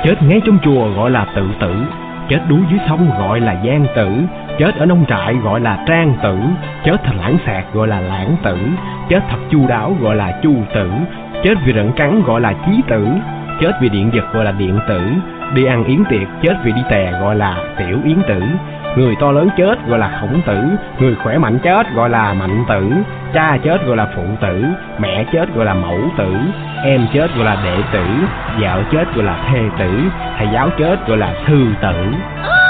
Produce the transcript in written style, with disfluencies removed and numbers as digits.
chết ngay trong chùa gọi là tự tử, chết đuối dưới sông gọi là gian tử, chết ở nông trại gọi là trang tử, chết thật lãng xẹt gọi là lãng tử, chết thật chu đáo gọi là chu tử, chết vì rận cắn gọi là chí tử, chết vì điện giật gọi là điện tử, đi ăn yến tiệc chết vì đi tè gọi là tiểu yến tử, người to lớn chết gọi là khổng tử, người khỏe mạnh chết gọi là mạnh tử, cha chết gọi là phụ tử, mẹ chết gọi là mẫu tử, em chết gọi là đệ tử, vợ chết gọi là thê tử, thầy giáo chết gọi là thư tử.